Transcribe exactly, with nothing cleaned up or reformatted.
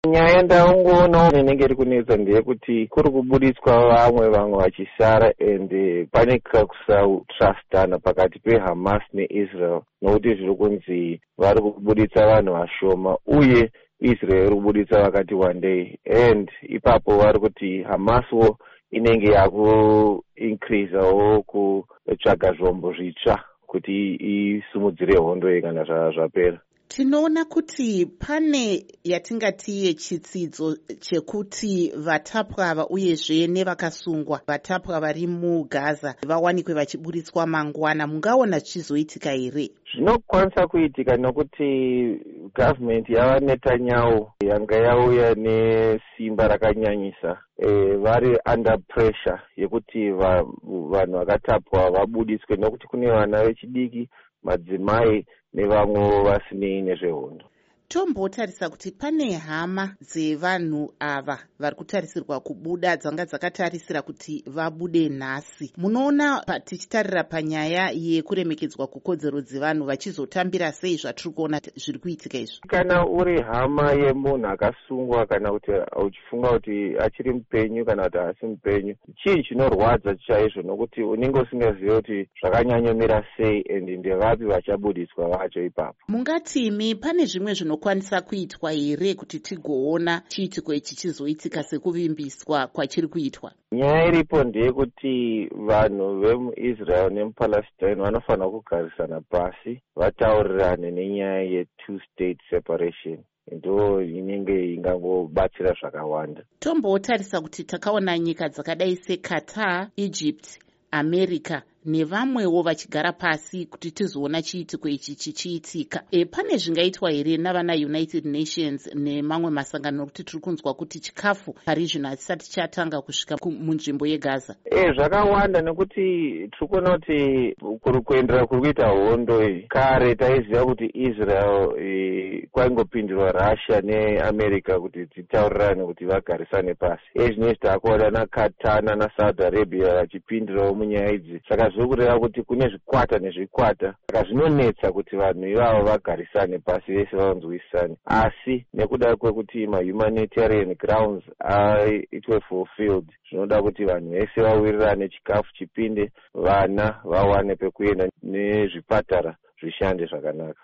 Nyaya ndaungoonawo inenge iri kunetsa ndeyekuti kuri kubuditswa vamwe vamwe vachisara ende pane kusatrustana pakati peHamas neIsrael nokuti zviri kunzi vari kubuditsa vanhu vashoma uye Israel iri kubuditsa vakati wandei, and ipapo vari kuti Hamaswo inenge yakuincreasewo kutsvaga zvombo zvitsva kuti isimudzire hondo kana zvapera. Tinoona kuti pane yatingati yechitsidzo chekuti vatapwa ava uyezve nevakasungwa vatapwa vari muGaza vawanikwe vachiburitswa mangwana. Mungaona zvichizoitika here? Zvinokwanisa kuitika nokuti gavhimenti yavaNetanyahu yanga yauya nesimba rakanyanyisa e, vari under pressure yekuti vanhu vakatapwa vabudiswe nokuti kune vana vechidiki, madzimai nevamwe vasinei nezvehondo. Tombotarisa kuti pane hama dzevanhu ava vari kutarisirwa kubuda dzanga dzakatarisira kuti vabude nhasi. Munoona tichitarira panyaya yekuremekedzwa kukodzero dzevanhu vachizotambira sei zvatiri kuona zviri kuitika izvo? Kana uri hama yemunhu akasungwa kana kuti uchifunga kuti achiri mupenyu kana kuti haasi mupenyu, chii chinorwadza chaizvo nokuti unenge usingazivi kuti zvakanyanyomira sei ende ndevapi vachabudiswa vacho ipapo. Mungatimi pane zvimwe zvinokwanisa kuitwa here kuti tigoona chiitiko ichi chizoitika sekuvimbiswa kwachiri kuitwa? Nyaya iripo ndeyekuti vanhu vemuIsrael nemuPalestine vanofanira kugarisana pasi vataurirane nenyaya ye-two state separation. Ndo inenge ingangobatsira zvakawanda. Tombotarisa kuti takaona nyika dzakadai seQatar, Egypt, America nevamwewo vachigara pasi kuti tizoona chiitiko ichi chichiitika. E, pane zvingaitwa here navana United Nations nemamwe masangano nokuti tiri kunzwa kuti chikafu parizvino hatisati chatanga kusvika munzvimbo yeGaza? E, zvakawanda nekuti tiri kuona kuti kuri kuendera kuri kuita hondo iyi. Kare taiziva kuti Israel e, kwaingopindurwa Russia neAmerica kuti dzitaurirane kuti vagarisane pasi. Ezvinezvi taakuona naQatar naSaudi Arabia vachipindirawo munyaya idzi. Saka zviri kureva kuti kune zvikwata nezvikwata, saka zvinonetsa kuti vanhu ivavo vagarisane pasi vese vanzwisane. Asi nekuda kwekuti ma-humanitarian grounds aitwe fulfilled, zvinoda kuti vanhu vese vawirirane, chikafu chipinde, vana vawane pekuenda nezvipatara zvishande zvakanaka.